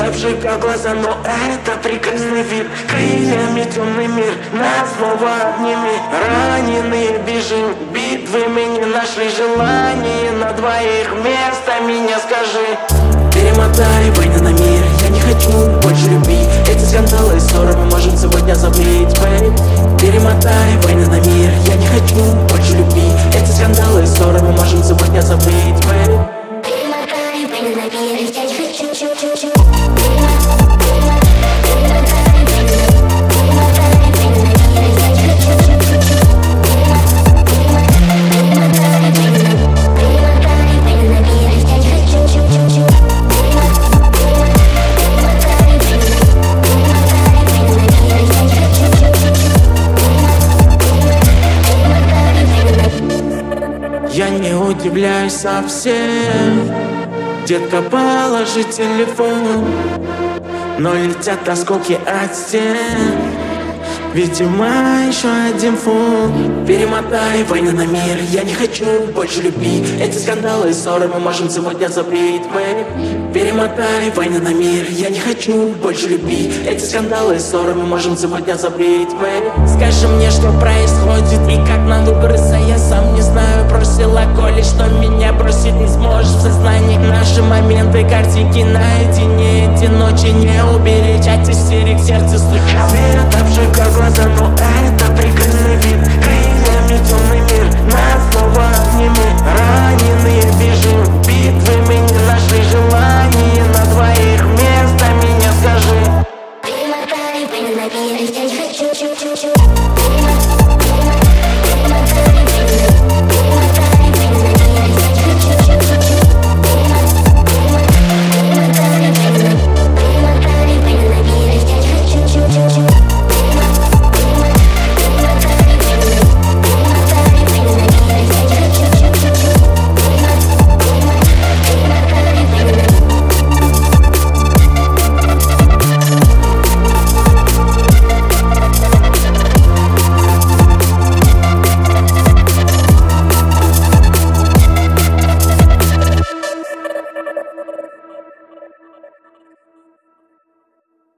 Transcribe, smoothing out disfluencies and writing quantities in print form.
обжигал глаза, но это прекрасный вид. Крыльями темный мир, нас снова обними. Раненые бежим, битвы мы не нашли. Желание на двоих, вместо меня скажи. Перемотай, война на мир, я не хочу больше любви. Эти скандалы и ссоры мы можем сегодня забыть, бэйб. Перемотай, война на мир, я не хочу больше любви. Эти скандалы и ссоры мы можем сегодня забыть, бэйб. Перемотай, война на мир, я не хочу. Я не удивляюсь совсем. Детка, положи телефон. Но летят осколки от стен. Видимо, еще один фон. Перемотай, война на мир, я не хочу больше любви. Эти скандалы и ссоры мы можем сегодня забыть, бэйб. Перемотай, война на мир, я не хочу больше любви. Эти скандалы и ссоры мы можем сегодня забыть, бэйб. Скажи мне, что происходит и как нам выбраться, я сам не знаю. Бросила колледж, что меня бросить не сможешь в сознании. Наши моменты, картинки наедине. Эти ночи не уберечь от истерик, сердце стучит. Свет обжигал глаза, но это прекрасный вид. Крыльями темный мир, нас снова обними. Раненые бежим, битвы мы не нашли. Желание на двоих, вместо меня скажи. Перемотай, война на мир, я не хочу.